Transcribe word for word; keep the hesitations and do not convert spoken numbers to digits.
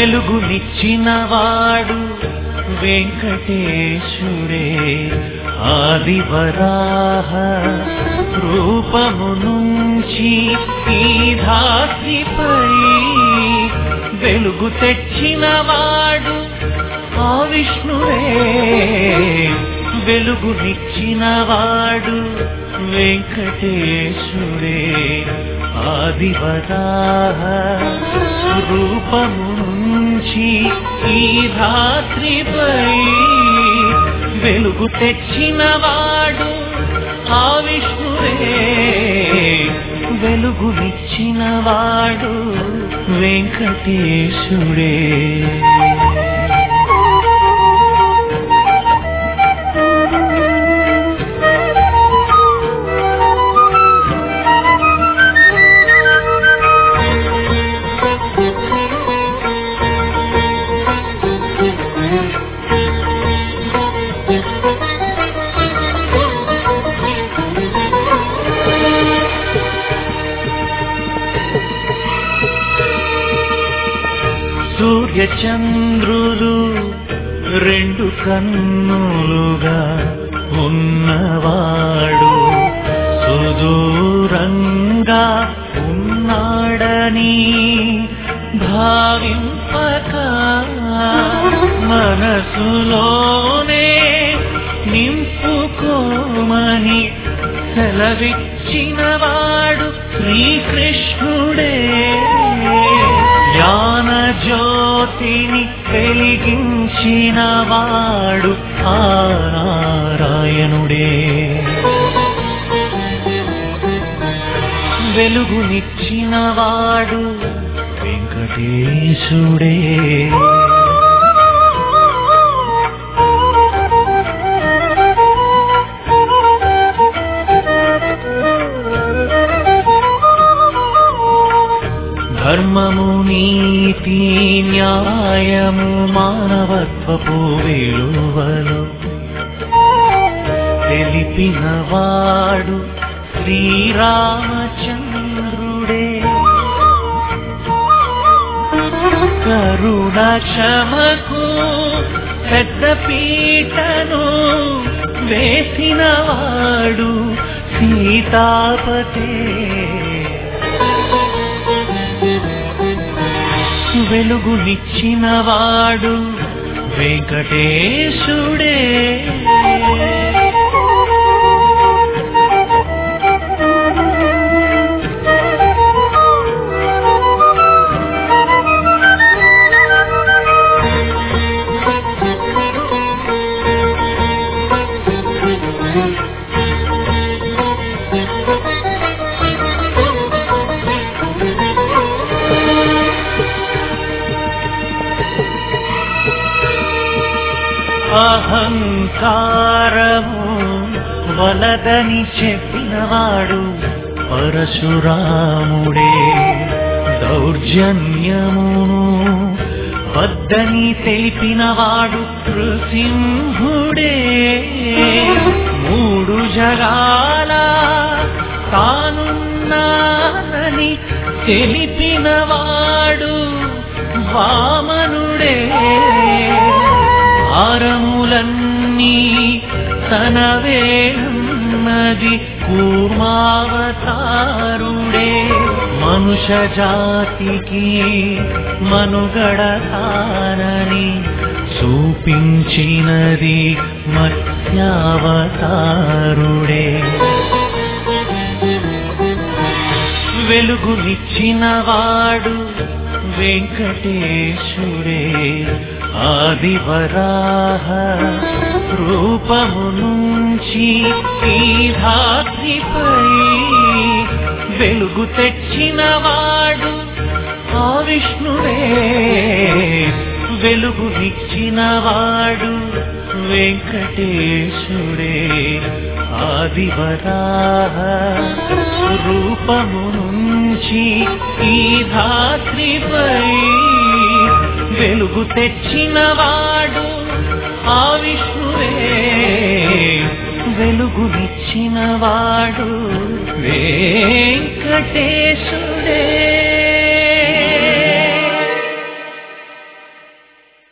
వెలుగునిచ్చినవాడు వెంకటేశుడే ఆదివరాహ రూపము నుంచి ఈ ధాత్రిపై వెలుగు తెచ్చినవాడు ఆ విష్ణువే వెలుగునిచ్చినవాడు వెంకటేశుడే ఆదివరాహ రూపము నుంచి ఈ ధాత్రిపై వెలుగు తెచ్చినవాడు ఆ విష్ణువే వెలుగునిచ్చినవాడు వెంకటేశుడే. సూర్యచంద్రులు రెండు కన్నులుగా ఉన్నవాడు సుదూరంగా ఉన్నాడని భావింపక మనసులోనే నింపుకోమని సెలవిచ్చినవాడు శ్రీకృష్ణుడే. జ్ఞాన జ్యోతిని వెలిగించినవాడు ఆ నారాయణుడే. వెలుగునిచ్చినవాడు వెంకటేశుడే. ధర్మము నీతి న్యాయము మానవత్వపు విలువలు తెలిపినవాడు శ్రీరామచంద్రుడే. కరుణ క్షమకు పెద్ద పీటను వేసినవాడు సీతాపతే. వెలుగునిచ్చినవాడు వెంకటేశుడే. అహంకారము వలదని చెప్పినవాడు పరశురాముడే. దౌర్జన్యమును వద్దని తెలిపినవాడు నృసింహుడే. మూడు జగాల తానున్నానని తెలిపినవాడు వామనుడే. ఆరములన్నీ తన వేళన్నది కూర్మావతారుడే. మనుష్య జాతికి మనుగడ తానని చూపించినది మత్స్యావతారుడే. వెలుగునిచ్చినవాడు వెంకటేశుడే. ఆదివరాహ రూపము నుంచి ఈ ధాత్రిపై వెలుగు తెచ్చినవాడు ఆ విష్ణువే వెలుగునిచ్చినవాడు వెంకటేశుడే. ఆదివరాహ రూపము నుంచి ఈ ధాత్రిపై వెలుగు తెచ్చినవాడు ఆ విష్ణువే వెలుగునిచ్చినవాడు వెంకటేశుడే.